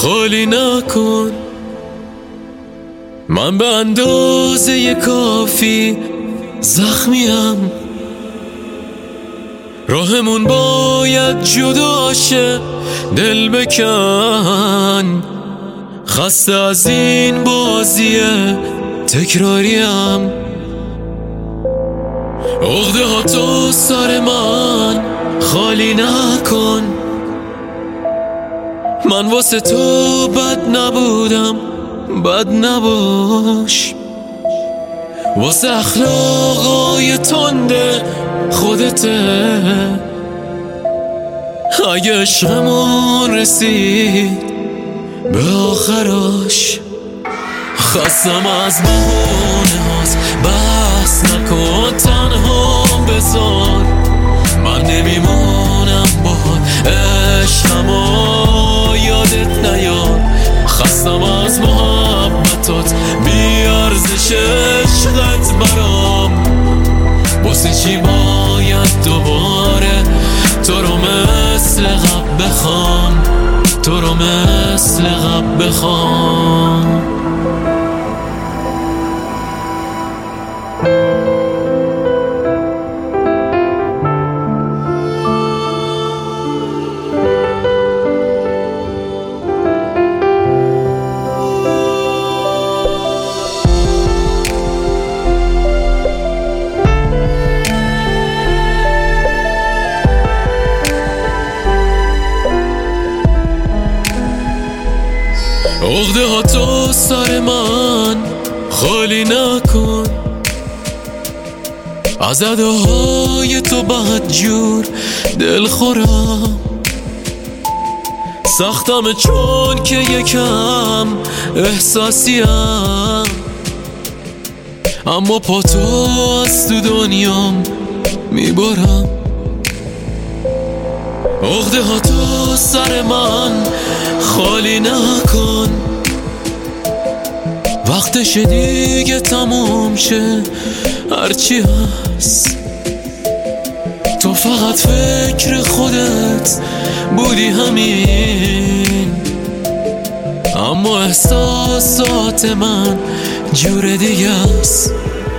خالی نکن. من به اندازه کافی زخمیم، راهمون باید جدا شه، دل بکن. خسته از این بازی تکراریم، عقده ها تو سر من خالی نکن. من واسه تو بد نبودم، بد نباش. واسه اخلاقای تنده خودته. اگه عشقمون رسید به آخراش، خستم از بهونه هاست، بس نکن تنها بذار. من نمیمونم باهات، عشقمو یادت نیار. خستم از محبتات، بی ارزش عشقت برام. واسه چی باید دوباره تو رو مثل قبل بخوام، تو رو مثل قبل بخوام. عقده ها تو سر من خالی نکن. از اداهای تو بدجور دل خورم. سختم چون که یکم احساسیم، اما پا تو از تو دنیام میبرم. عقده ها تو سر من خالی نکن. وقتش دیگه تموم شه، هرچی هست. تو فقط فکر خودت بودی همین، اما احساسات من جور دیگه است.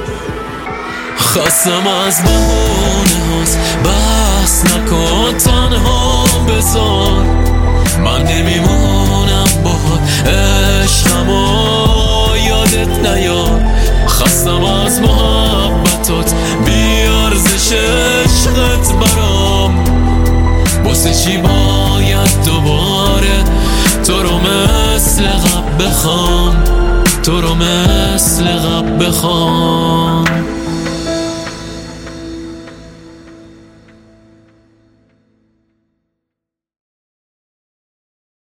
خستم از بهونه هاست، بس نکن تنها بذار. من نمیمونم باهات، عشقمو یادت نیار. خستم از محبتات، بی ارزش عشقت برام. واسه چی باید دوباره تو رو مثل قبل بخوام، تو رو مثل قبل بخوام.